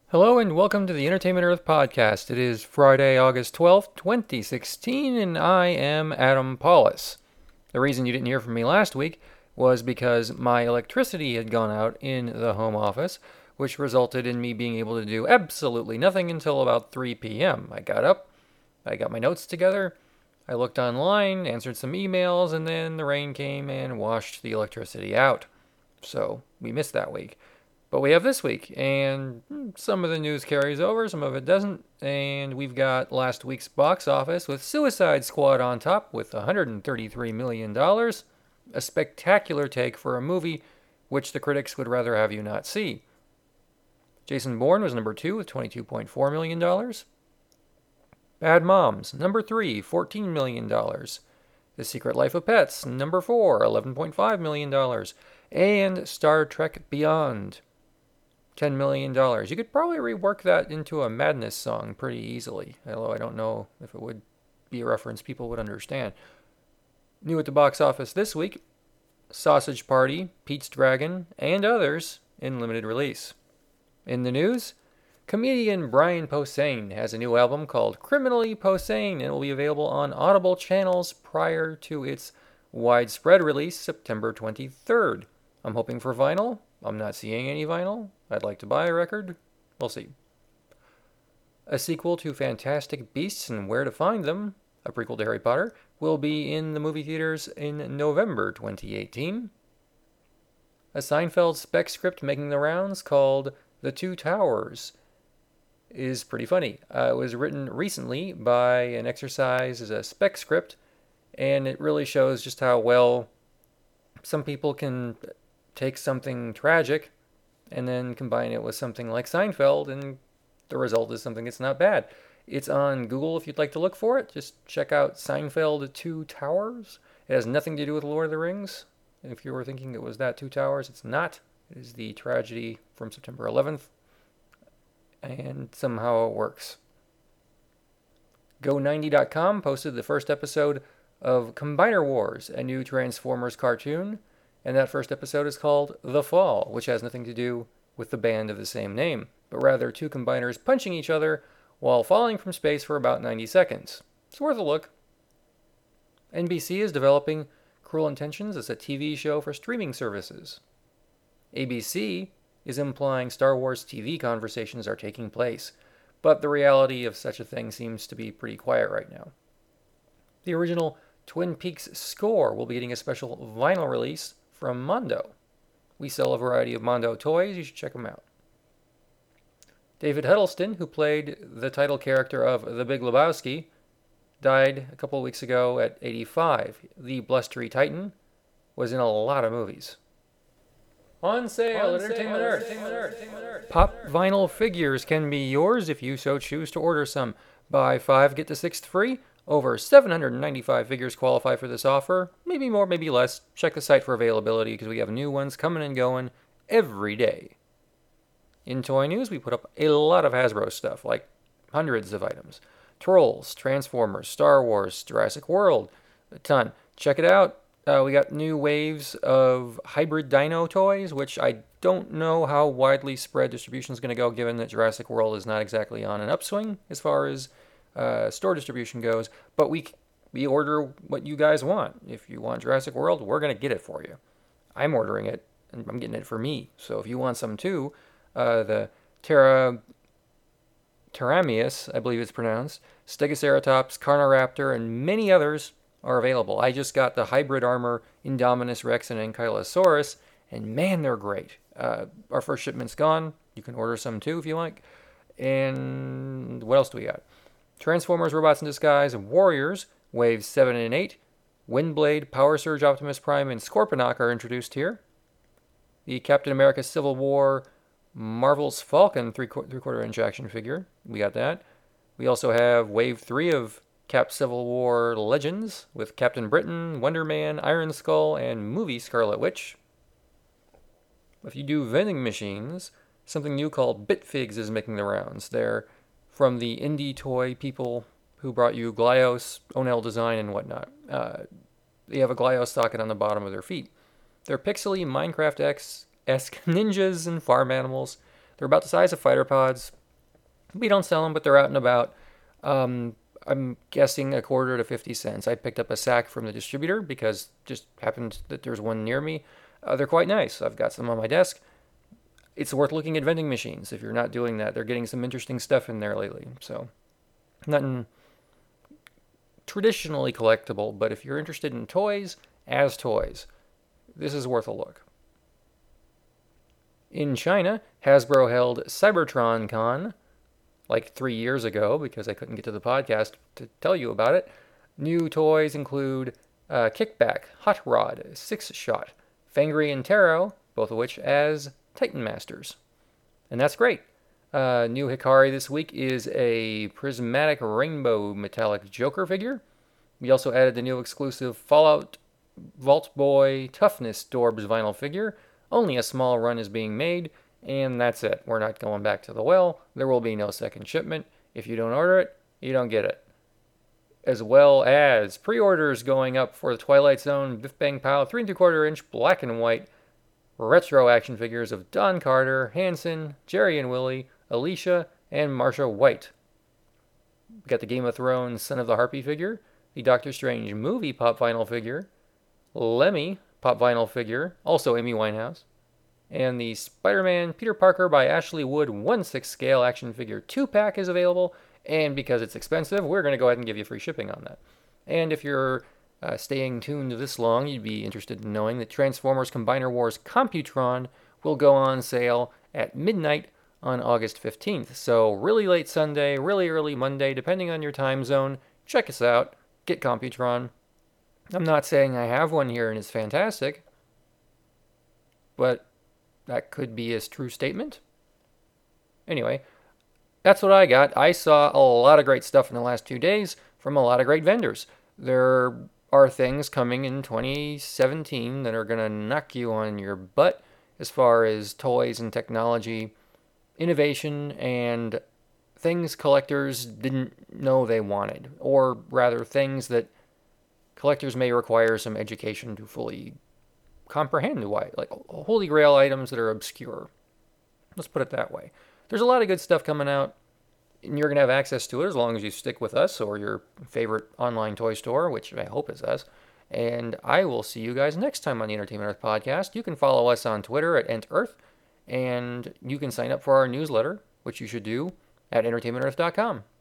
Hello and welcome to the Entertainment Earth podcast. It is Friday, August 12th, 2016, and I am Adam Paulus. The reason you didn't hear from me last week was because my electricity had gone out in the home office, which resulted in me being able to do absolutely nothing until about 3 p.m. I got up, I got my notes together, I looked online, answered some emails, and then the rain came and washed the electricity out. So we missed that week. But we have this week, and some of the news carries over, some of it doesn't. And we've got last week's box office with Suicide Squad on top with $133 million. A spectacular take for a movie which the critics would rather have you not see. Jason Bourne was number 2 with $22.4 million. Bad Moms, number 3, $14 million. The Secret Life of Pets, number 4, $11.5 million. And Star Trek Beyond, $10 million. You could probably rework that into a Madness song pretty easily, although I don't know if it would be a reference people would understand. New at the box office this week, Sausage Party, Pete's Dragon, and others in limited release. In the news, comedian Brian Posehn has a new album called Criminally Posehn, and it will be available on Audible channels prior to its widespread release September 23rd. I'm hoping for vinyl. I'm not seeing any vinyl. I'd like to buy a record. We'll see. A sequel to Fantastic Beasts and Where to Find Them, a prequel to Harry Potter, will be in the movie theaters in November 2018. A Seinfeld spec script making the rounds called The Two Towers is pretty funny. It was written recently by an exercise as a spec script, and it really shows just how well some people can take something tragic and then combine it with something like Seinfeld, and the result is something that's not bad. It's on Google if you'd like to look for it. Just check out Seinfeld Two Towers. It has nothing to do with Lord of the Rings. If you were thinking it was that Two Towers, it's not. It is the tragedy from September 11th, and somehow it works. Go90.com posted the first episode of Combiner Wars, a new Transformers cartoon, and that first episode is called The Fall, which has nothing to do with the band of the same name, but rather two combiners punching each other while falling from space for about 90 seconds. It's worth a look. NBC is developing Cruel Intentions as a TV show for streaming services. ABC is implying Star Wars TV conversations are taking place, but the reality of such a thing seems to be pretty quiet right now. The original Twin Peaks score will be getting a special vinyl release from Mondo. We sell a variety of Mondo toys. You should check them out. David Huddleston, who played the title character of The Big Lebowski, died a couple of weeks ago at 85. The blustery Titan was in a lot of movies. On sale at Entertainment Earth. Pop vinyl figures can be yours if you so choose to order some. Buy 5, get the 6th free. Over 795 figures qualify for this offer. Maybe more, maybe less. Check the site for availability because we have new ones coming and going every day. In toy news, we put up a lot of Hasbro stuff, like hundreds of items. Trolls, Transformers, Star Wars, Jurassic World, a ton. Check it out. We got new waves of hybrid dino toys, which I don't know how widely spread distribution is going to go, given that Jurassic World is not exactly on an upswing as far as store distribution goes, but we order what you guys want. If you want Jurassic World, we're going to get it for you. I'm ordering it, and I'm getting it for me. So if you want some too, the Pteramius, I believe it's pronounced, Stegoceratops, Carniraptor, and many others are available. I just got the hybrid armor Indominus Rex and Ankylosaurus, and man, they're great. Our first shipment's gone. You can order some too if you like. And what else do we got? Transformers, Robots in Disguise, and Warriors, Waves 7 and 8, Windblade, Power Surge, Optimus Prime, and Scorponok are introduced here. The Captain America Civil War Marvel's Falcon 3/4 inch action figure, we got that. We also have Wave 3 of Cap Civil War Legends with Captain Britain, Wonder Man, Iron Skull, and movie Scarlet Witch. If you do vending machines, something new called Bitfigs is making the rounds. They're from the indie toy people who brought you Glyos, Onel Design, and whatnot. They have a Glyos socket on the bottom of their feet. They're pixely Minecraft-esque ninjas and farm animals. They're about the size of fighter pods. We don't sell them, but they're out and about. I'm guessing a quarter to 50 cents. I picked up a sack from the distributor because just happened that there's one near me. They're quite nice. I've got some on my desk. It's worth looking at vending machines if you're not doing that. They're getting some interesting stuff in there lately. So, nothing traditionally collectible, but if you're interested in toys as toys, this is worth a look. In China, Hasbro held Cybertron Con like 3 years ago because I couldn't get to the podcast to tell you about it. New toys include Kickback, Hot Rod, Six Shot, Fangry and Taro, both of which as Titan Masters. And that's great. New Hikari this week is a prismatic rainbow metallic Joker figure. We also added the new exclusive Fallout Vault Boy Toughness Dorbs vinyl figure. Only a small run is being made, and that's it. We're not going back to the well. There will be no second shipment. If you don't order it, you don't get it. As well as pre-orders going up for the Twilight Zone Biff Bang Pow 3 3/4 inch black and white retro action figures of Don Carter, Hanson, Jerry and Willie, Alicia, and Marsha White. We got the Game of Thrones Son of the Harpy figure, the Doctor Strange movie pop vinyl figure, Lemmy pop vinyl figure, also Amy Winehouse, and the Spider-Man Peter Parker by Ashley Wood 1/6 scale action figure 2-pack is available, and because it's expensive, we're going to go ahead and give you free shipping on that. And if you're staying tuned this long, you'd be interested in knowing that Transformers Combiner Wars Computron will go on sale at midnight on August 15th. So really late Sunday, really early Monday, depending on your time zone, check us out, get Computron. I'm not saying I have one here and it's fantastic, but that could be a true statement. Anyway, that's what I got. I saw a lot of great stuff in the last 2 days from a lot of great vendors. There are things coming in 2017 that are going to knock you on your butt as far as toys and technology, innovation, and things collectors didn't know they wanted, or rather things that collectors may require some education to fully comprehend why, like holy grail items that are obscure. Let's put it that way. There's a lot of good stuff coming out, and you're going to have access to it as long as you stick with us or your favorite online toy store, which I hope is us. And I will see you guys next time on the Entertainment Earth podcast. You can follow us on Twitter at EntEarth, and you can sign up for our newsletter, which you should do at entertainmentearth.com.